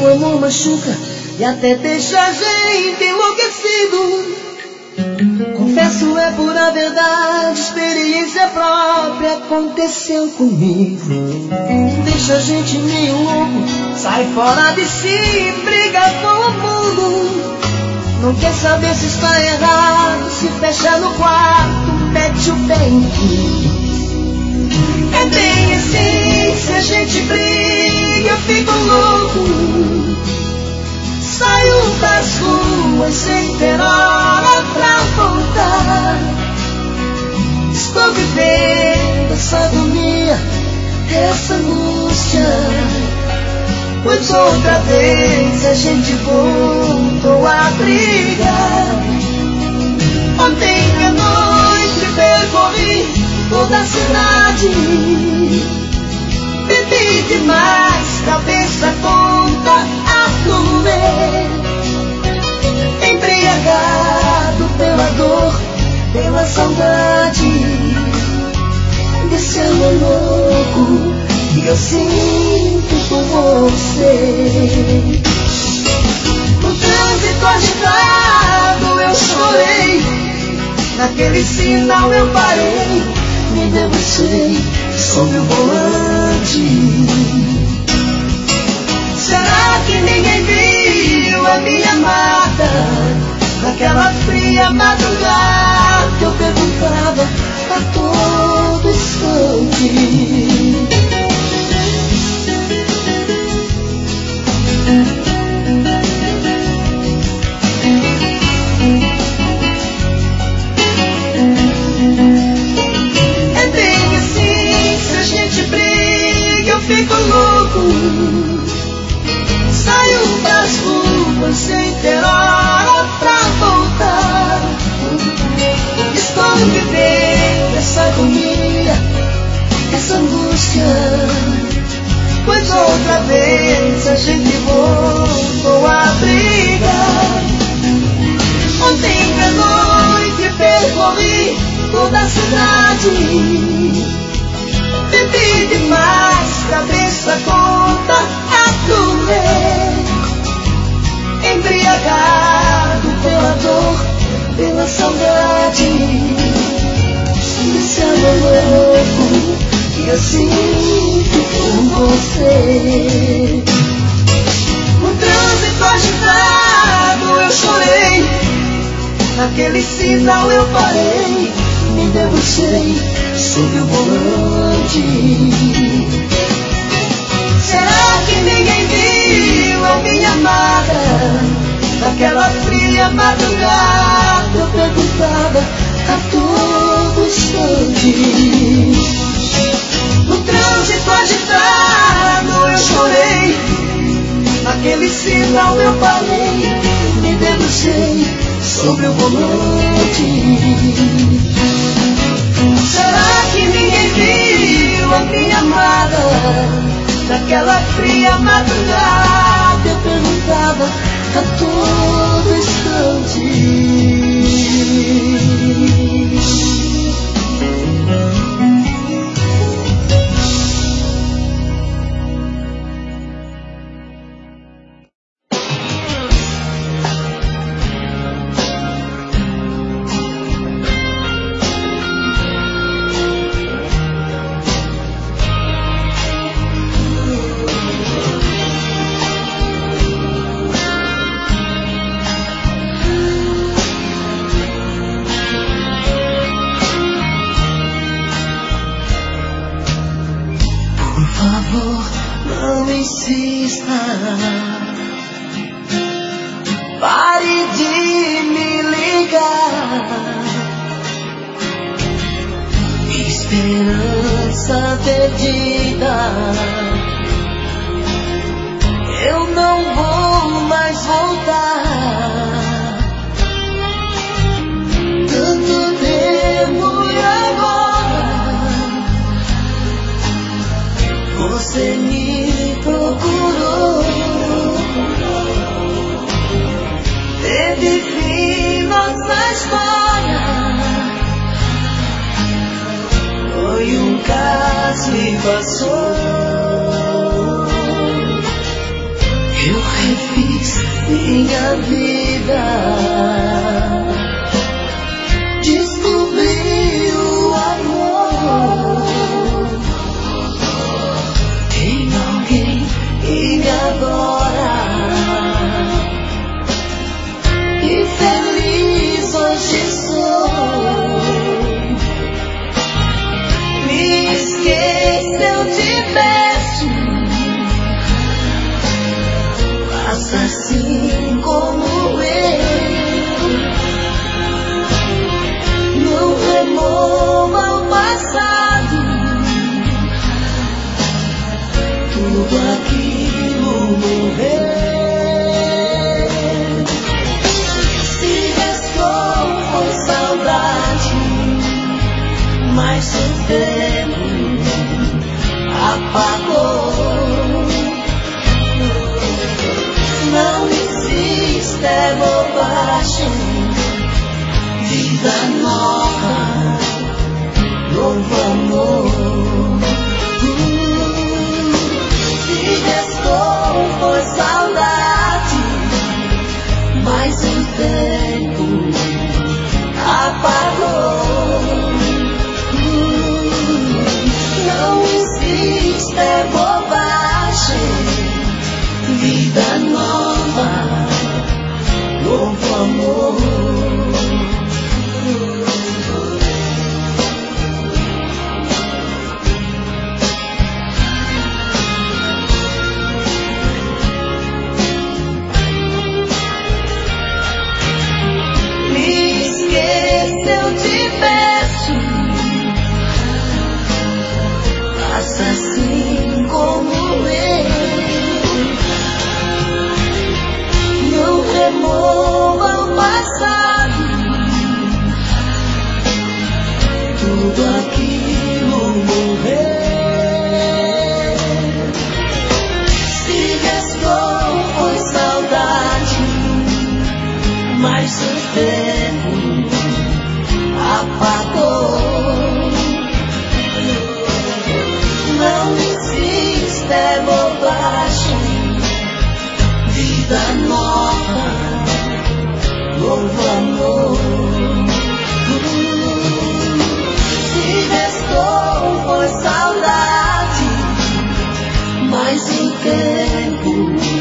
como machuca e até deixa a gente enlouquecido. Confesso, é pura verdade, experiência própria aconteceu comigo. Deixa a gente meio louco, sai fora de si, briga com o mundo. Não quer saber se está errado, se fecha no quarto, mete o pé em tudo. É bem assim, se a gente briga eu fico louco. Saio das ruas sem ter hora pra voltar. Estou vivendo essa agonia, essa angústia, pois outra vez a gente voltou a brigar. Ontem à noite percorri toda a cidade, bebi demais, cabeça tonta a doer, embriagado pela dor, pela saudade desse amor louco que eu sinto por você. No trânsito agitado eu chorei, naquele sinal eu parei, me debrucei sobre o volante. Será que ninguém viu a minha amada? Naquela fria madrugada eu perguntava a todo instante. É bem assim, se a gente briga eu fico louco. Saio das ruas sem ter hora pra voltar. Estou vivendo essa agonia, essa angústia, pois outra vez a gente voltou a brigar. Ontem à noite percorri toda a cidade, bebi demais, cabeça tonta a doer, embriagado pela dor, pela saudade desse amor louco que eu sinto por você. No trânsito agitado eu chorei, naquele sinal eu parei, me debrucei sobre o volante. Será que ninguém viu a minha amada? Naquela fria madrugada eu perguntava a todo instante. No trânsito agitado eu chorei, naquele sinal eu parei, me debrucei sobre o volante. Será que ninguém viu a minha amada? Naquela fria madrugada eu perguntava a todo instante. Pare de me ligar. Esperança perdida. Eu não vou mais voltar. Tanto tempo e agora você me procurou. Teve fim nossa história. Foi um caso e passou. eu refiz minha vida. Descobri o amor em alguém que me adora. E feliz hoje sou. Me esqueceu de peço. Faça assim como eu. Não remova o passado. Tudo aquilo morreu. Se restou foi saudade, mas o tempo apagou. Não existe bobagem, vida nova, novo amor. Se restou foi saudade, mas o tempo apagou. Não existe bobagem, vida nova, novo amor. Me esqueceu de peço. Faça assim como eu. Não remova o passado. Tudo aquilo morreu. Se restou foi saudade, mas o tempo apagou. Não existe bobagem, vida nova, novo amor. Se restou foi saudade, mas o tempo